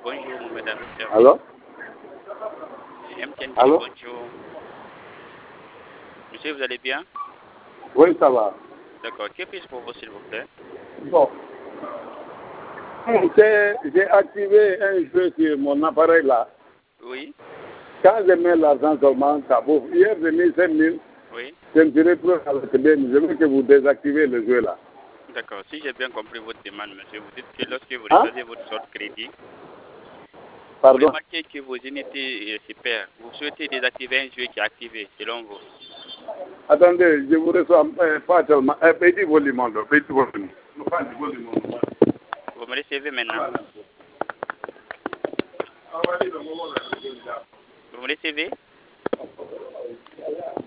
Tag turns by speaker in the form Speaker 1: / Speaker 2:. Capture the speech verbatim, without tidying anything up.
Speaker 1: Bonjour, mesdames et messieurs.
Speaker 2: Alors?
Speaker 1: M T N,
Speaker 2: Allô?
Speaker 1: bonjour. Monsieur, vous allez bien?
Speaker 2: Oui, ça va.
Speaker 1: D'accord. Que puis-je pour vous, s'il vous plaît?
Speaker 2: Bon. J'ai j'ai activé un jeu sur mon appareil là.
Speaker 1: Oui.
Speaker 2: Quand je mets l'argent seulement, ça bouffe. Hier, j'ai mis cinq mille.
Speaker 1: Oui.
Speaker 2: Je me retrouve avec bien. Je veux que vous désactivez le jeu là.
Speaker 1: D'accord. Si j'ai bien compris votre demande, monsieur, vous dites que lorsque vous
Speaker 2: Hein?
Speaker 1: recevez votre solde crédit, vous
Speaker 2: Pardon?
Speaker 1: remarquez que vos unités se perdent. Vous souhaitez désactiver un jeu qui est activé, selon vous.
Speaker 2: Attendez, je vous reçois euh, pas tellement. Un petit volume, un petit volume. Pas du volume.
Speaker 1: Vous me recevez maintenant? Vous me recevez?